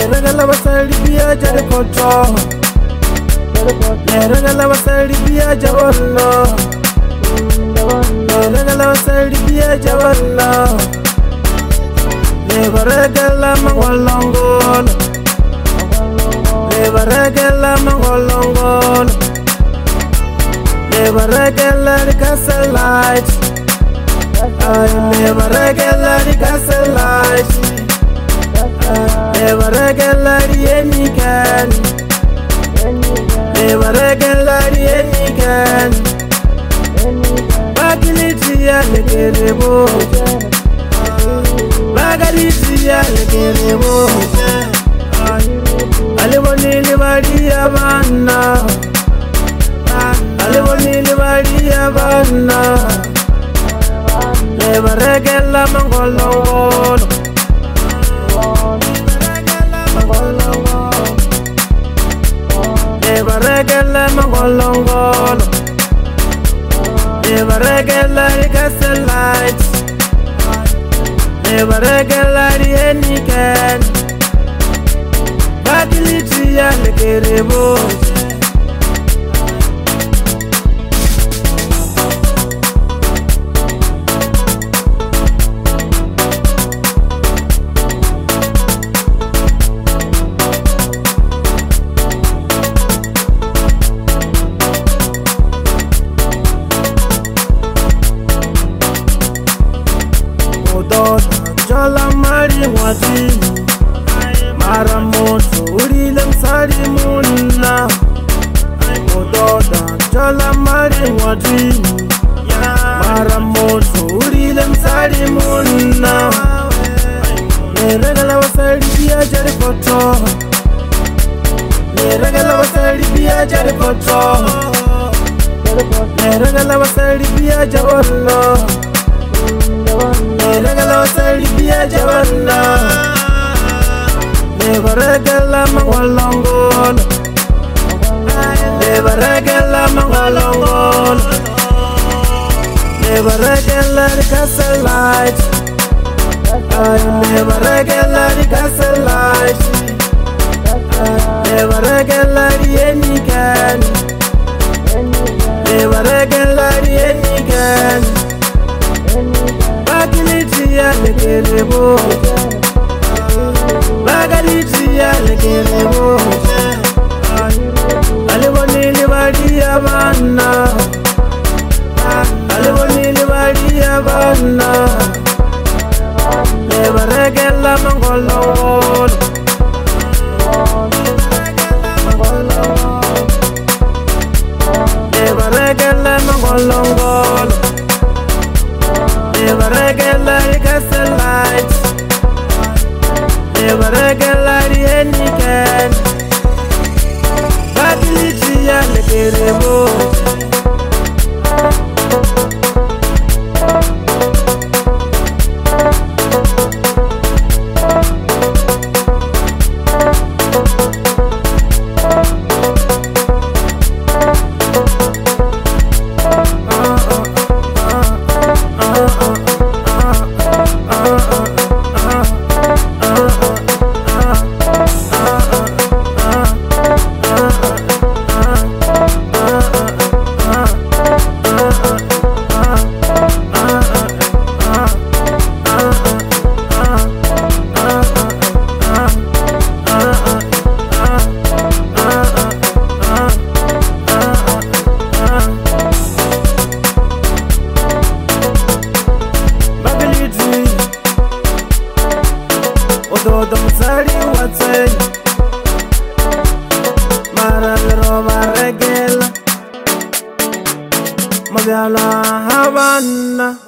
regala basali biya jare koto regala basali biya jawalla regala basali biya jawalla regala mangolongol regala mangolongol regala castlelight regala castlelight regala yenikan regala yenikan bagiliti ya lekerebo bagiliti ya lekerebo alibonili baliya bana alibonili baliya bana regala mangolongolo regala mangolongolo regala castlelight regala yenikan bagiliti ya lekerebo Jala mari wati maramoto urilem sari munna ododa jala mari wati maramoto urilem sari munna regala wasari biya jare koto regala wasari biya jare koto regala wasari biya jawalla regala wasari biya jawalla regala mangolongol regala mangolongol regala castlelight regala castlelight regala yenikan regala yenikan bagiliti ya lekerebo bagiliti ya lekerebo alibonili baliya bana alibonili baliya bana regala mangolongol regala mangolongol regala castlelight regala yenikan bagiliti ya lekerebo Sari watsay maragro maragela magala Havana